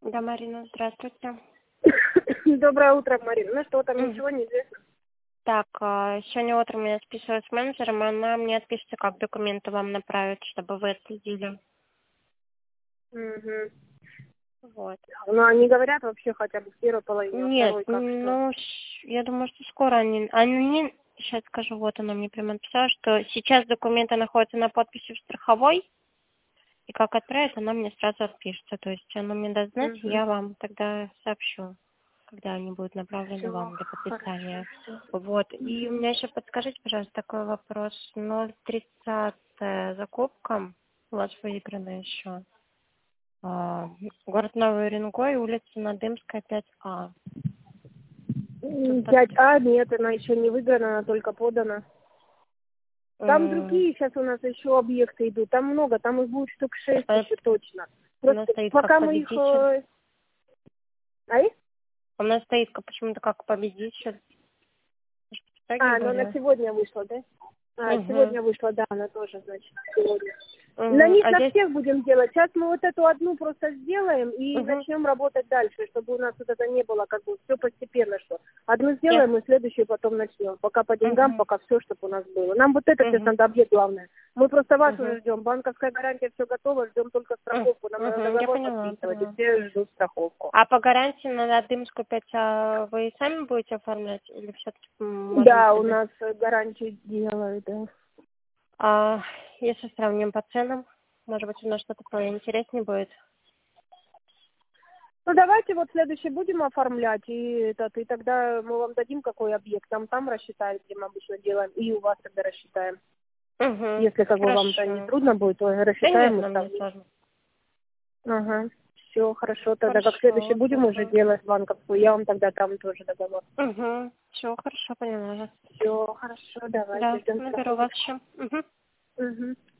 Да, Марина, здравствуйте. Доброе утро, Марина. Ну что там, ничего не известно? Так, сегодня утром я списываюсь с менеджером, и она мне отпишется, как документы вам направить, чтобы вы отследили. Угу. Вот. Но они говорят вообще хотя бы в первой половине, а Нет, второй как что? ну, я думаю, что скоро они, сейчас скажу, вот она мне прямо написала, что сейчас документы находятся на подписи в страховой, и как отправить, она мне сразу отпишется. То есть она мне даст знать, и Угу. я вам тогда сообщу, когда они будут направлены Все, вам для хорошо, подписания. все. Вот. И у Угу. меня еще подскажите, пожалуйста, такой вопрос. 0,30 закупка у вас выиграна еще. Город Новый Уренгой, улица Надымская, 5А. Тут 5А, нет, она еще не выиграна, она только подана. Там другие сейчас у нас еще объекты идут, там много, там их будет штук 6 еще точно. у нас Просто стоит как пока мы их... победитель. Ай? У нас стоит почему-то как победитель. Ну она сегодня вышла, да? Угу. Сегодня вышла, да, она тоже, значит, сегодня. На них А на здесь... всех будем делать. Сейчас мы вот эту одну просто сделаем и Угу. начнем работать дальше, чтобы у нас вот это не было, как бы все постепенно, что одну Я... сделаем и следующую потом начнем. Пока по деньгам, Угу. пока все, чтобы у нас было. Нам вот это сейчас Угу. надо объект главное. Мы просто вас Угу. уже ждем. Банковская гарантия, все готово, ждем только страховку. Нам надо Я договор поняла. подписывать, и все ждут страховку. А по гарантии на Дымскую 5 вы сами будете оформлять или все-таки можем Да, у предоставить? нас гарантию делают, да. Если сравним по ценам, может быть, у нас что-то поинтереснее будет. Ну, давайте вот следующий будем оформлять, и тогда мы вам дадим какой объект, там рассчитаем, где мы обычно делаем, и у вас тогда рассчитаем. Угу. Если как бы вам-то не Хорошо. трудно будет, то Да рассчитаем нет, мы нам не сами. сложно. Ага, все, хорошо, тогда как следующий Хорошо. будем уже делать банковскую, я вам тогда там тоже договор. Угу. Все, хорошо, поняла. Все, хорошо, давайте, Да, ждем наберу вас страховки. еще. Угу. Угу.